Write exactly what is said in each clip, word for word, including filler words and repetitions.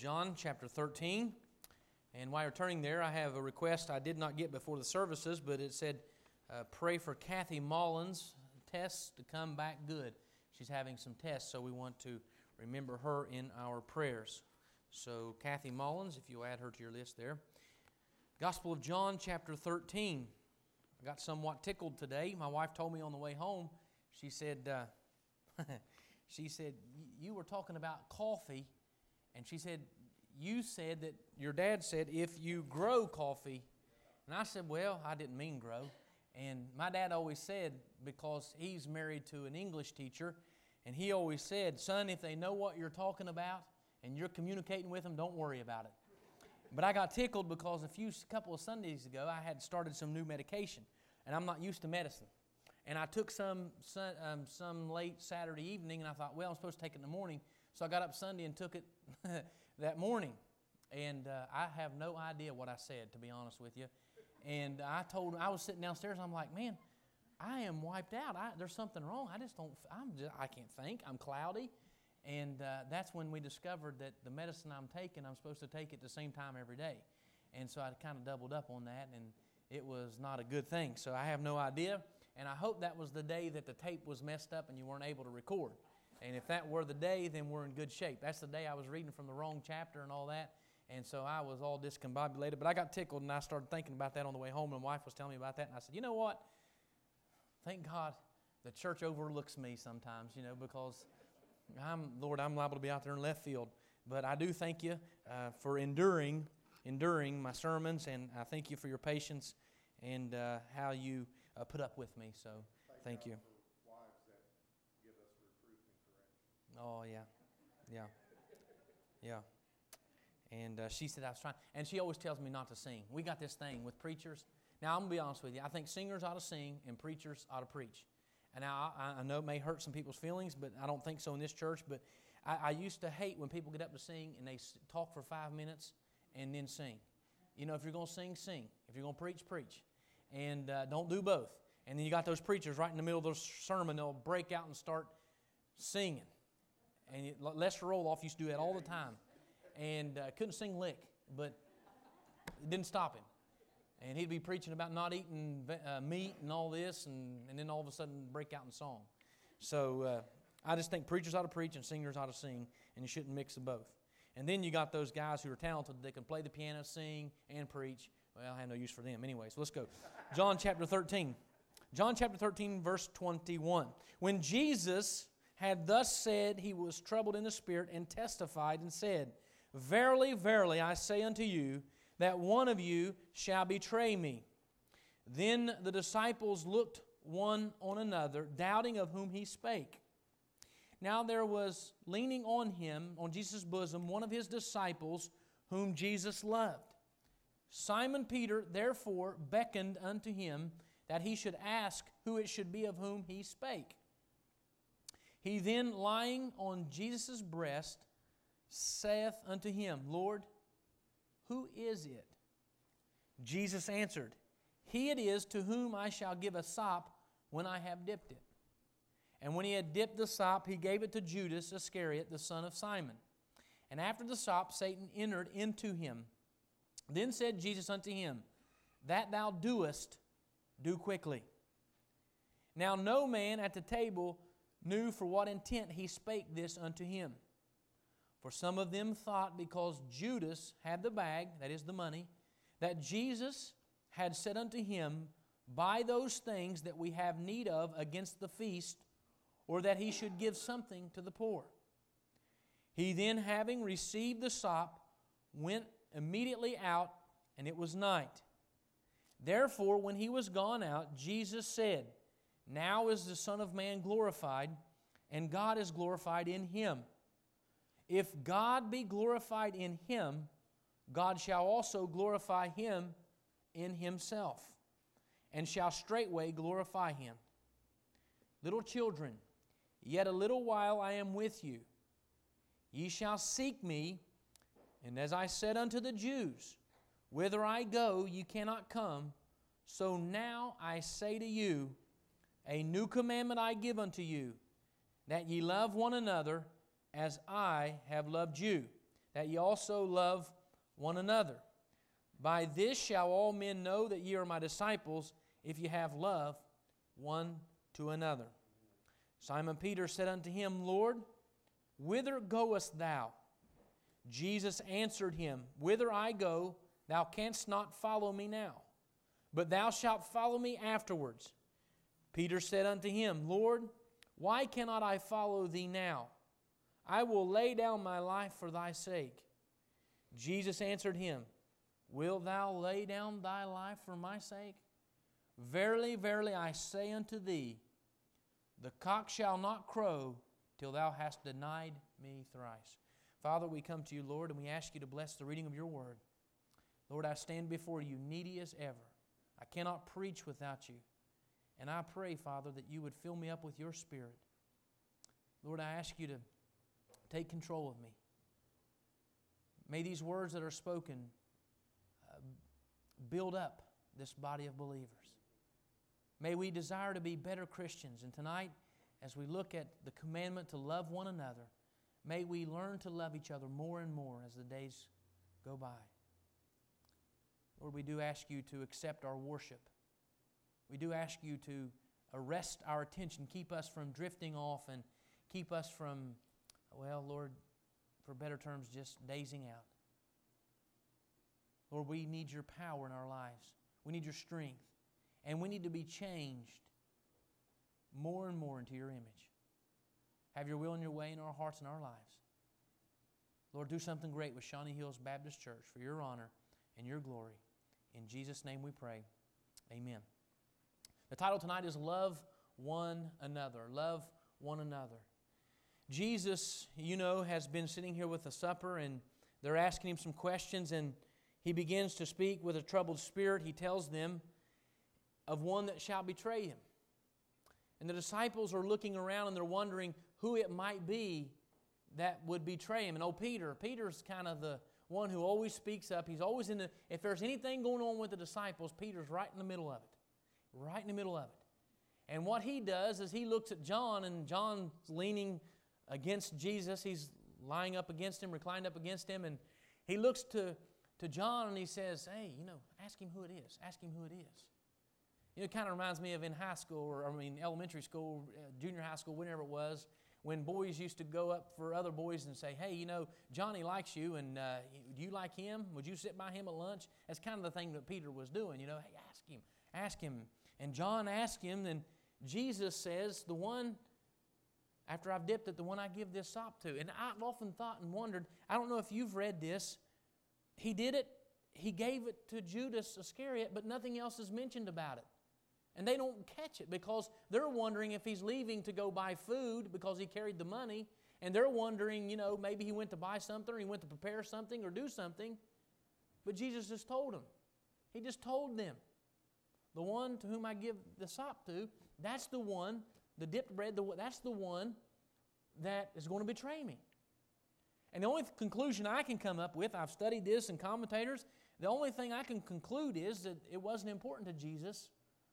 John chapter thirteen. And while you're turning there, I have a request I did not get before the services, but it said, uh, pray for Kathy Mullins' tests to come back good. She's having some tests, so we want to remember her in our prayers. So Kathy Mullins, if you'll add her to your list there. Gospel of John chapter thirteen. I got somewhat tickled today. My wife told me on the way home, she said, uh, she said, you were talking about coffee, and she said, you said that your dad said if you grow coffee. And I said, well, I didn't mean grow. And my dad always said, because he's married to an English teacher, and he always said, son, if they know what you're talking about and you're communicating with them, don't worry about it. But I got tickled because a few couple of Sundays ago I had started some new medication, and I'm not used to medicine. And I took some some, um, some late Saturday evening, and I thought, well, I'm supposed to take it in the morning. So I got up Sunday and took it that morning. And uh, I have no idea what I said, to be honest with you. And I told him, I was sitting downstairs, I'm like, man, I am wiped out. I, there's something wrong. I just don't, I'm just, I can't think. I'm cloudy. And uh, that's when we discovered that the medicine I'm taking, I'm supposed to take it the same time every day. And so I kind of doubled up on that, and it was not a good thing. So I have no idea. And I hope that was the day that the tape was messed up and you weren't able to record. And if that were the day, then we're in good shape. That's the day I was reading from the wrong chapter and all that. And so I was all discombobulated. But I got tickled, and I started thinking about that on the way home. And my wife was telling me about that. And I said, you know what? Thank God the church overlooks me sometimes, you know, because I'm, Lord, I'm liable to be out there in left field. But I do thank you uh, for enduring, enduring my sermons. And I thank you for your patience and uh, how you uh, put up with me. So thank, thank you. Oh, yeah, yeah, yeah. And uh, she said I was trying, and she always tells me not to sing. We got this thing with preachers. Now, I'm going to be honest with you. I think singers ought to sing and preachers ought to preach. And now, I, I know it may hurt some people's feelings, but I don't think so in this church. But I, I used to hate when people get up to sing and they talk for five minutes and then sing. You know, if you're going to sing, sing. If you're going to preach, preach. And uh, don't do both. And then you got those preachers right in the middle of their sermon. They'll break out and start singing. And it, Lester Roloff used to do that all the time. And uh, couldn't sing lick, but it didn't stop him. And he'd be preaching about not eating uh, meat and all this, and, and then all of a sudden break out in song. So uh, I just think preachers ought to preach and singers ought to sing, and you shouldn't mix them both. And then you got those guys who are talented. They can play the piano, sing, and preach. Well, I have no use for them. Anyway, so let's go. John chapter thirteen. John chapter thirteen, verse twenty-one. When Jesus had thus said, he was troubled in the spirit and testified and said, verily, verily, I say unto you, that one of you shall betray me. Then the disciples looked one on another, doubting of whom he spake. Now there was leaning on him, on Jesus' bosom, one of his disciples, whom Jesus loved. Simon Peter therefore beckoned unto him, that he should ask who it should be of whom he spake. He then, lying on Jesus' breast, saith unto him, Lord, who is it? Jesus answered, he it is to whom I shall give a sop when I have dipped it. And when he had dipped the sop, he gave it to Judas Iscariot, the son of Simon. And after the sop, Satan entered into him. Then said Jesus unto him, that thou doest, do quickly. Now no man at the table knew for what intent he spake this unto him. For some of them thought, because Judas had the bag, that is the money, that Jesus had said unto him, buy those things that we have need of against the feast, or that he should give something to the poor. He then, having received the sop, went immediately out, and it was night. Therefore, when he was gone out, Jesus said, now is the Son of Man glorified, and God is glorified in him. If God be glorified in him, God shall also glorify him in himself, and shall straightway glorify him. Little children, yet a little while I am with you. Ye shall seek me, and as I said unto the Jews, whither I go, ye cannot come. So now I say to you, a new commandment I give unto you, that ye love one another as I have loved you, that ye also love one another. By this shall all men know that ye are my disciples, if ye have love one to another. Simon Peter said unto him, Lord, whither goest thou? Jesus answered him, Whither I go, thou canst not follow me now, but thou shalt follow me afterwards. Peter said unto him, Lord, why cannot I follow thee now? I will lay down my life for thy sake. Jesus answered him, Wilt thou lay down thy life for my sake? Verily, verily, I say unto thee, the cock shall not crow till thou hast denied me thrice. Father, we come to you, Lord, and we ask you to bless the reading of your word. Lord, I stand before you needy as ever. I cannot preach without you. And I pray, Father, that you would fill me up with your Spirit. Lord, I ask you to take control of me. May these words that are spoken uh, build up this body of believers. May we desire to be better Christians. And tonight, as we look at the commandment to love one another, may we learn to love each other more and more as the days go by. Lord, we do ask you to accept our worship. We do ask you to arrest our attention, keep us from drifting off, and keep us from, well, Lord, for better terms, just dazing out. Lord, we need your power in our lives. We need your strength. And we need to be changed more and more into your image. Have your will and your way in our hearts and our lives. Lord, do something great with Shawnee Hills Baptist Church for your honor and your glory. In Jesus' name we pray. Amen. The title tonight is Love One Another. Love one another. Jesus, you know, has been sitting here with the supper, and they're asking him some questions, and he begins to speak with a troubled spirit. He tells them of one that shall betray him. And the disciples are looking around and they're wondering who it might be that would betray him. And oh, Peter, Peter's kind of the one who always speaks up. He's always in the, if there's anything going on with the disciples, Peter's right in the middle of it. Right in the middle of it. And what he does is he looks at John, and John's leaning against Jesus. He's lying up against him, reclined up against him, and he looks to, to John and he says, hey, you know, ask him who it is. Ask him who it is. You know, it kind of reminds me of in high school, or I mean elementary school, uh, junior high school, whenever it was, when boys used to go up for other boys and say, hey, you know, Johnny likes you, and uh, do you like him? Would you sit by him at lunch? That's kind of the thing that Peter was doing, you know, hey, ask him, ask him. And John asked him, and Jesus says, the one, after I've dipped it, the one I give this sop to. And I've often thought and wondered, I don't know if you've read this, he did it, he gave it to Judas Iscariot, but nothing else is mentioned about it. And they don't catch it because they're wondering if he's leaving to go buy food because he carried the money. And they're wondering, you know, maybe he went to buy something or he went to prepare something or do something. But Jesus just told them. He just told them. The one to whom I give the sop to, that's the one, the dipped bread, the, that's the one that is going to betray me. And the only conclusion I can come up with, I've studied this in commentators, the only thing I can conclude is that it wasn't important to Jesus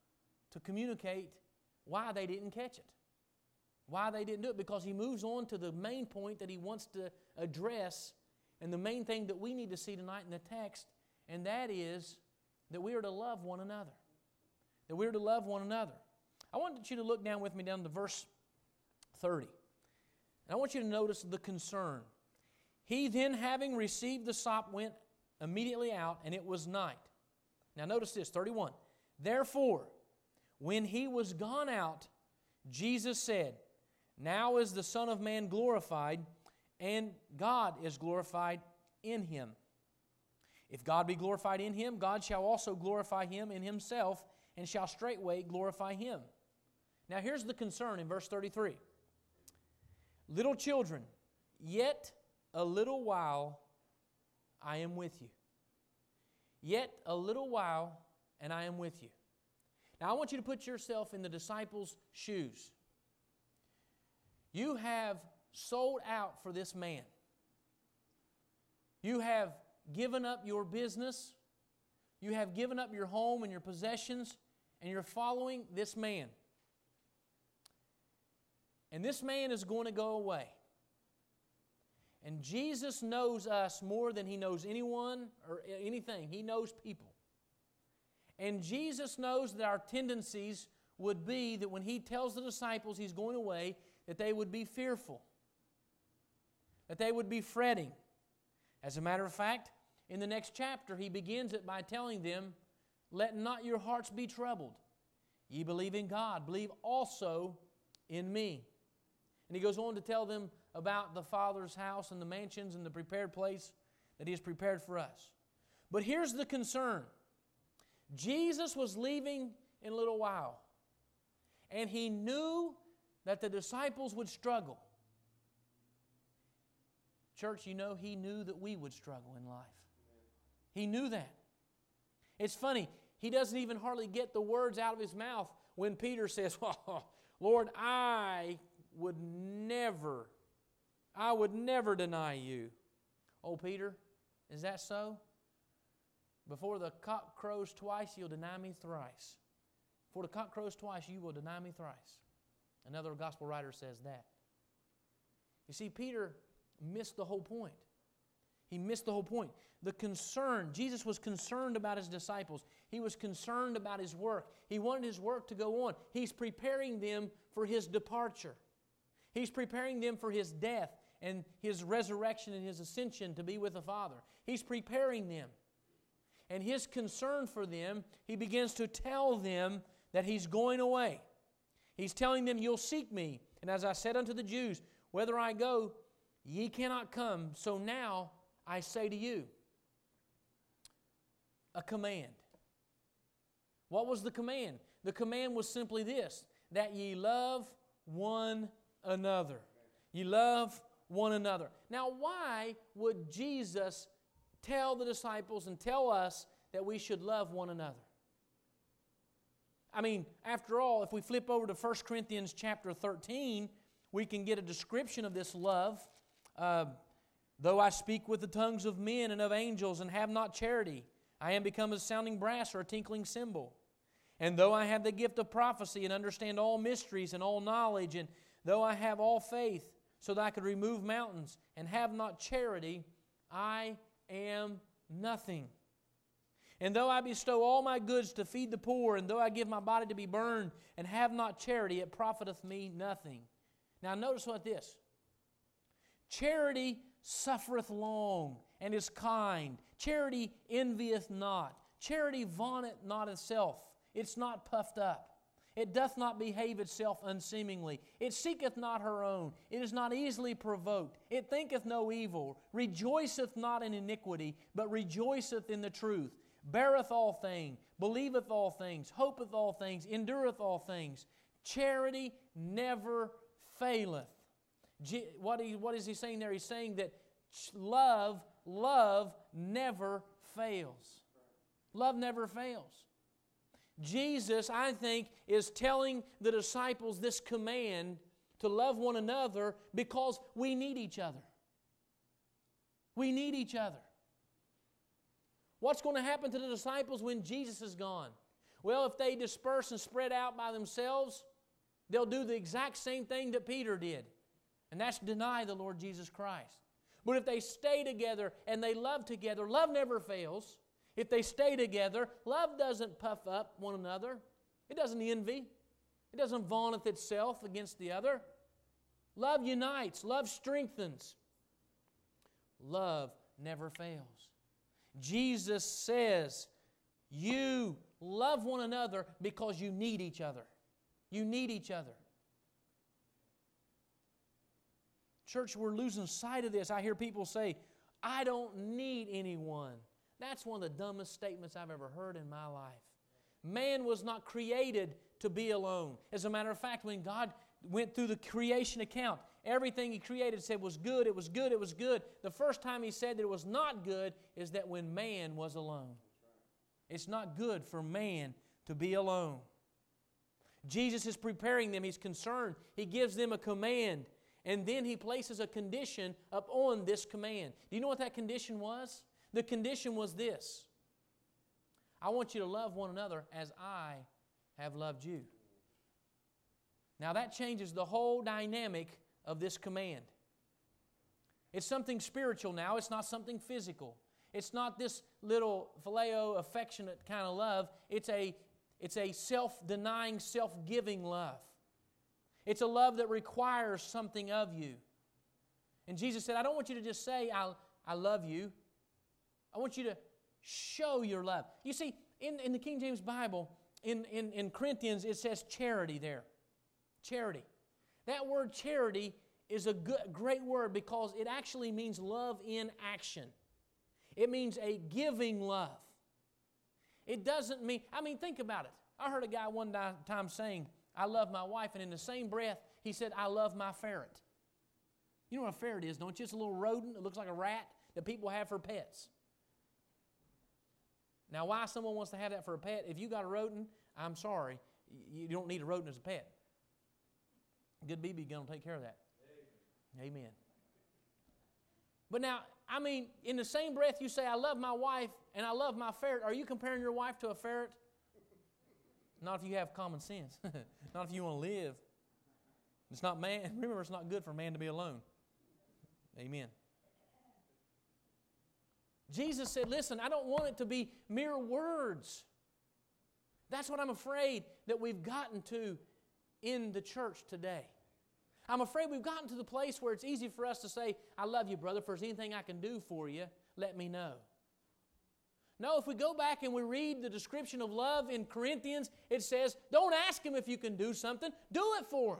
to communicate why they didn't catch it. Why they didn't do it. Because he moves on to the main point that he wants to address, and the main thing that we need to see tonight in the text, and that is that we are to love one another. That we are to love one another. I want you to look down with me down to verse thirty. And I want you to notice the concern. He then, having received the sop, went immediately out, and it was night. Now notice this, thirty-one. Therefore, when he was gone out, Jesus said, now is the Son of Man glorified, and God is glorified in him. If God be glorified in him, God shall also glorify him in himself, and shall straightway glorify him. Now here's the concern in verse thirty-three. Little children, yet a little while I am with you. Yet a little while, and I am with you. Now I want you to put yourself in the disciples' shoes. You have sold out for this man. You have given up your business. You have given up your home and your possessions, and you're following this man. And this man is going to go away. And Jesus knows us more than He knows anyone or anything. He knows people. And Jesus knows that our tendencies would be that when He tells the disciples He's going away, that they would be fearful, that they would be fretting. As a matter of fact, in the next chapter, He begins it by telling them, "Let not your hearts be troubled. Ye believe in God, believe also in me." And He goes on to tell them about the Father's house and the mansions and the prepared place that He has prepared for us. But here's the concern. Jesus was leaving in a little while, and He knew that the disciples would struggle. Church, you know, He knew that we would struggle in life. He knew that. It's funny, He doesn't even hardly get the words out of His mouth when Peter says, "Well, Lord, I would never, I would never deny You." Oh, Peter, is that so? Before the cock crows twice, you'll deny Me thrice. Before the cock crows twice, you will deny Me thrice. Another gospel writer says that. You see, Peter missed the whole point. He missed the whole point. The concern, Jesus was concerned about His disciples. He was concerned about His work. He wanted His work to go on. He's preparing them for His departure. He's preparing them for His death and His resurrection and His ascension to be with the Father. He's preparing them. And His concern for them, He begins to tell them that He's going away. He's telling them, "You'll seek Me. And as I said unto the Jews, whither I go, ye cannot come. So now I say to you," a command. What was the command? The command was simply this, that ye love one another. Ye love one another. Now, why would Jesus tell the disciples and tell us that we should love one another? I mean, after all, if we flip over to First Corinthians chapter thirteen, we can get a description of this love. Uh, Though I speak with the tongues of men and of angels and have not charity, I am become a sounding brass or a tinkling cymbal. And though I have the gift of prophecy and understand all mysteries and all knowledge, and though I have all faith so that I could remove mountains and have not charity, I am nothing. And though I bestow all my goods to feed the poor, and though I give my body to be burned and have not charity, it profiteth me nothing. Now notice what this. Charity suffereth long and is kind. Charity envieth not. Charity vaunteth not itself. It's not puffed up. It doth not behave itself unseemingly. It seeketh not her own. It is not easily provoked. It thinketh no evil. Rejoiceth not in iniquity, but rejoiceth in the truth. Beareth all things. Believeth all things. Hopeth all things. Endureth all things. Charity never faileth. What, he, what is he saying there? He's saying that love, love never fails. Love never fails. Jesus, I think, is telling the disciples this command to love one another because we need each other. We need each other. What's going to happen to the disciples when Jesus is gone? Well, if they disperse and spread out by themselves, they'll do the exact same thing that Peter did. And that's deny the Lord Jesus Christ. But if they stay together and they love together, love never fails. If they stay together, love doesn't puff up one another. It doesn't envy. It doesn't vaunteth itself against the other. Love unites. Love strengthens. Love never fails. Jesus says, you love one another because you need each other. You need each other. Church, we're losing sight of this. I hear people say, I don't need anyone. That's one of the dumbest statements I've ever heard in my life. Man was not created to be alone. As a matter of fact, when God went through the creation account, everything He created said was good, it was good, it was good. The first time He said that it was not good is that when man was alone. It's not good for man to be alone. Jesus is preparing them. He's concerned. He gives them a command. And then He places a condition upon this command. Do you know what that condition was? The condition was this. I want you to love one another as I have loved you. Now that changes the whole dynamic of this command. It's something spiritual now. It's not something physical. It's not this little phileo, affectionate kind of love. It's a, it's a self-denying, self-giving love. It's a love that requires something of you. And Jesus said, I don't want you to just say, I, I love you. I want you to show your love. You see, in, in the King James Bible, in, in, in Corinthians, it says charity there. Charity. That word charity is a good, great word because it actually means love in action. It means a giving love. It doesn't mean, I mean, think about it. I heard a guy one time saying, I love my wife, and in the same breath, he said, I love my ferret. You know what a ferret is, don't you? It's a little rodent that looks like a rat that people have for pets. Now, why someone wants to have that for a pet, if you got a rodent, I'm sorry, you don't need a rodent as a pet. Good B B gun will take care of that. Amen. Amen. But now, I mean, in the same breath you say, I love my wife and I love my ferret, are you comparing your wife to a ferret? Not if you have common sense. Not if you want to live. It's not man. Remember, it's not good for man to be alone. Amen. Jesus said, listen, I don't want it to be mere words. That's what I'm afraid that we've gotten to in the church today. I'm afraid we've gotten to the place where it's easy for us to say, I love you, brother. If there's anything I can do for you, let me know. No, if we go back and we read the description of love in Corinthians, it says, don't ask Him if you can do something. Do it for Him.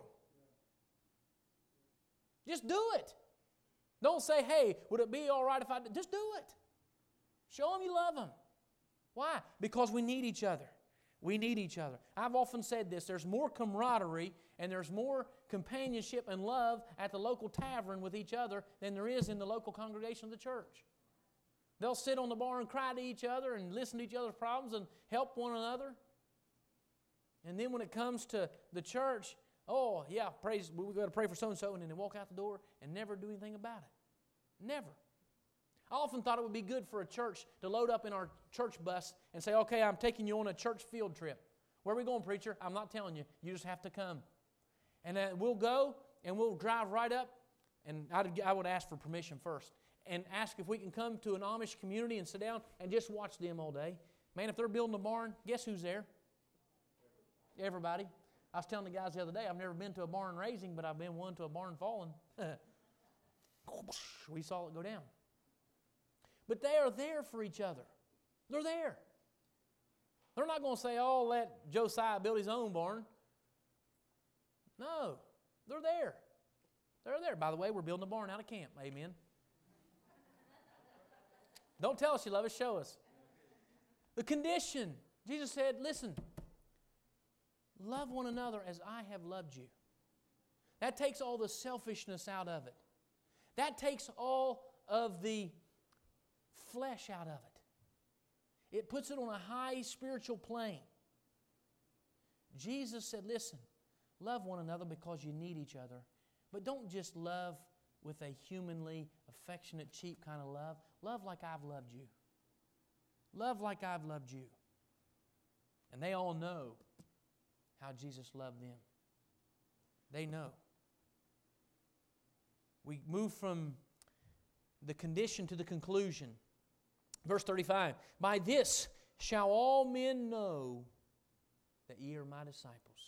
Just do it. Don't say, hey, would it be all right if I did? Just do it. Show Him you love Him. Why? Because we need each other. We need each other. I've often said this, there's more camaraderie and there's more companionship and love at the local tavern with each other than there is in the local congregation of the church. They'll sit on the bar and cry to each other and listen to each other's problems and help one another. And then when it comes to the church, oh, yeah, praise, we've got to pray for so-and-so, and then they walk out the door and never do anything about it. Never. I often thought it would be good for a church to load up in our church bus and say, okay, I'm taking you on a church field trip. Where are we going, preacher? I'm not telling you. You just have to come. And uh, we'll go, and we'll drive right up, and I'd, I would ask for permission first, and ask if we can come to an Amish community and sit down and just watch them all day. Man, if they're building a barn, guess who's there? Everybody. I was telling the guys the other day, I've never been to a barn raising, but I've been one to a barn falling. We saw it go down. But they are there for each other. They're there. They're not going to say, oh, let Josiah build his own barn. No, they're there. They're there. By the way, we're building a barn out of camp. Amen. Don't tell us you love us, show us. The condition. Jesus said, listen, love one another as I have loved you. That takes all the selfishness out of it. That takes all of the flesh out of it. It puts it on a high spiritual plane. Jesus said, listen, love one another because you need each other. But don't just love with a humanly affectionate, cheap kind of love. Love like I've loved you. Love like I've loved you. And they all know how Jesus loved them. They know. We move from the condition to the conclusion. Verse thirty-five, by this shall all men know that ye are my disciples.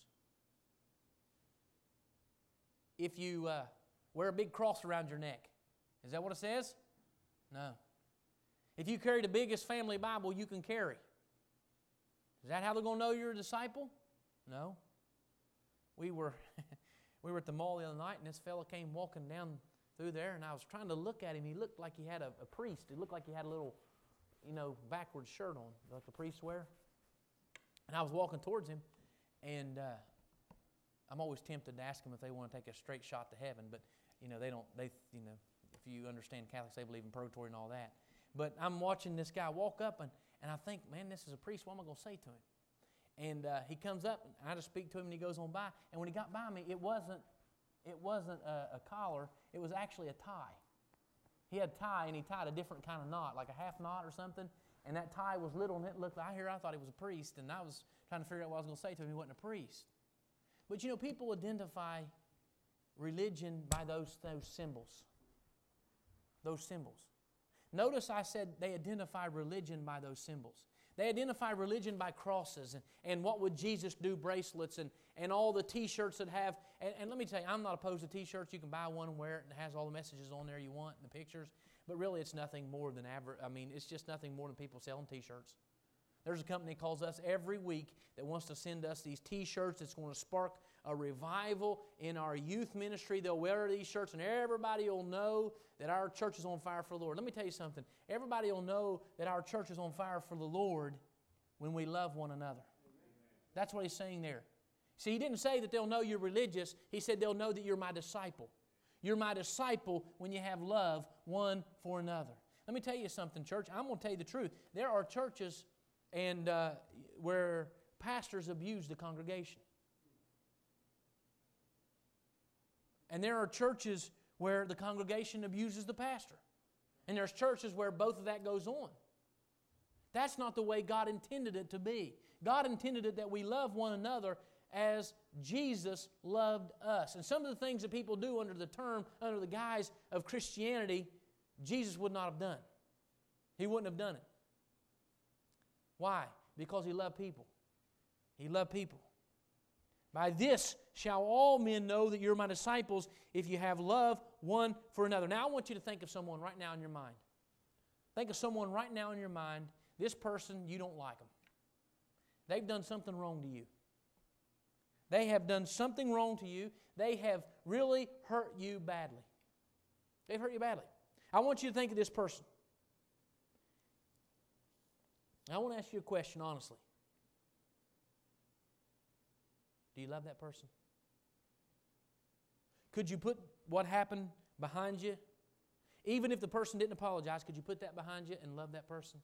If you uh, wear a big cross around your neck, is that what it says? No. If you carry the biggest family Bible you can carry, is that how they're going to know you're a disciple? No. We were, we were at the mall the other night, and this fellow came walking down through there, and I was trying to look at him. He looked like he had a, a priest. He looked like he had a little, you know, backwards shirt on, like the priests wear. And I was walking towards him, and uh, I'm always tempted to ask them if they want to take a straight shot to heaven, but, you know, they don't, they, you know, if you understand Catholics, they believe in purgatory and all that. But I'm watching this guy walk up, and, and I think, man, this is a priest. What am I going to say to him? And uh, he comes up, and I just speak to him, and he goes on by. And when he got by me, it wasn't, it wasn't a, a collar. It was actually a tie. He had a tie, and he tied a different kind of knot, like a half knot or something. And that tie was little, and it looked like, here I thought he was a priest, and I was trying to figure out what I was going to say to him. He wasn't a priest. But, you know, people identify religion by those, those symbols. those symbols. Notice I said they identify religion by those symbols. They identify religion by crosses and, and what would Jesus do bracelets and, and all the T-shirts that have, and, and let me tell you, I'm not opposed to T-shirts. You can buy one and wear it and it has all the messages on there you want and the pictures, but really it's nothing more than, aver- I mean, it's just nothing more than people selling T-shirts. There's a company that calls us every week that wants to send us these T-shirts that's going to spark a revival in our youth ministry. They'll wear these shirts and everybody will know that our church is on fire for the Lord. Let me tell you something. Everybody will know that our church is on fire for the Lord when we love one another. That's what he's saying there. See, he didn't say that they'll know you're religious. He said they'll know that you're my disciple. You're my disciple when you have love one for another. Let me tell you something, church. I'm going to tell you the truth. There are churches and uh, where pastors abuse the congregation. And there are churches where the congregation abuses the pastor. And there's churches where both of that goes on. That's not the way God intended it to be. God intended it that we love one another as Jesus loved us. And some of the things that people do under the term, under the guise of Christianity, Jesus would not have done. He wouldn't have done it. Why? Because He loved people. He loved people. By this shall all men know that you're my disciples if you have love one for another. Now I want you to think of someone right now in your mind. Think of someone right now in your mind. This person, you don't like them. They've done something wrong to you. They have done something wrong to you. They have really hurt you badly. They've hurt you badly. I want you to think of this person. I want to ask you a question honestly. Do you love that person? Could you put what happened behind you? Even if the person didn't apologize, could you put that behind you and love that person?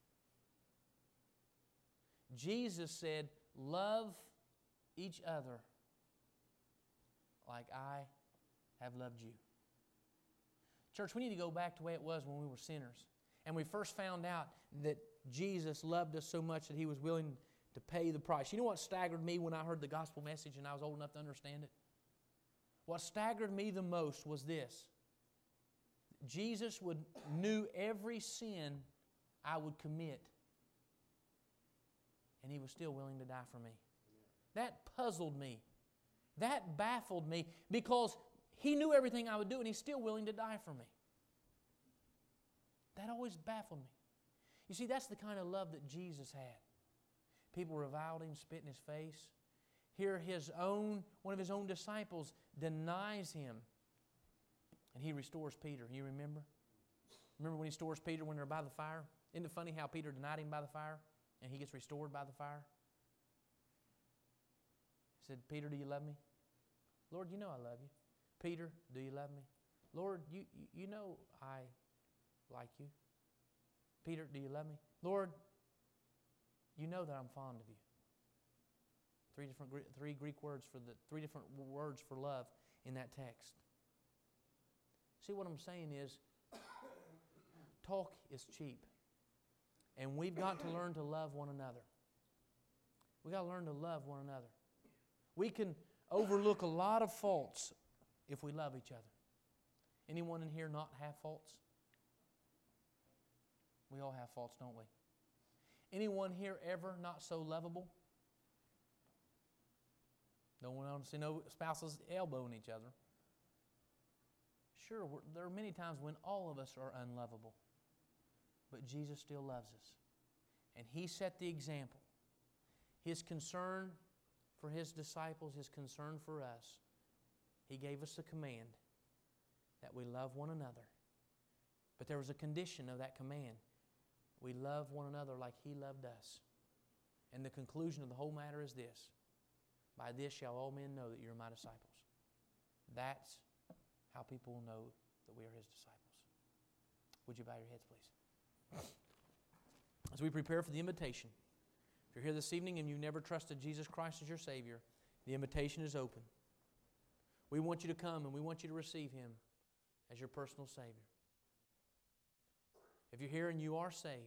Jesus said, love each other like I have loved you. Church, we need to go back to the way it was when we were sinners. And we first found out that Jesus loved us so much that He was willing to pay the price. You know what staggered me when I heard the gospel message and I was old enough to understand it? What staggered me the most was this. Jesus would knew every sin I would commit, and He was still willing to die for me. That puzzled me. That baffled me because He knew everything I would do, and He's still willing to die for me. That always baffled me. You see, that's the kind of love that Jesus had. People reviled Him, spit in His face. Here His own, one of His own disciples denies Him. And He restores Peter. You remember? Remember when He restores Peter when they're by the fire? Isn't it funny how Peter denied Him by the fire and he gets restored by the fire? He said, Peter, do you love me? Lord, you know I love you. Peter, do you love me? Lord, you, you know I like you. Peter, do you love me? Lord, you know that I'm fond of you. Three different three Greek words for the three different words for love in that text. See, what I'm saying is, talk is cheap, and we've got to learn to love one another. We've got to learn to love one another. We can overlook a lot of faults if we love each other. Anyone in here not have faults? We all have faults, don't we? Anyone here ever not so lovable? Don't want to see no spouses elbowing each other. Sure, we're, there are many times when all of us are unlovable, but Jesus still loves us. And He set the example. His concern for His disciples, His concern for us, He gave us a command that we love one another. But there was a condition of that command. We love one another like He loved us. And the conclusion of the whole matter is this. By this shall all men know that you're my disciples. That's how people will know that we are His disciples. Would you bow your heads, please? As we prepare for the invitation, if you're here this evening and you've never trusted Jesus Christ as your Savior, the invitation is open. We want you to come and we want you to receive Him as your personal Savior. If you're here and you are saved,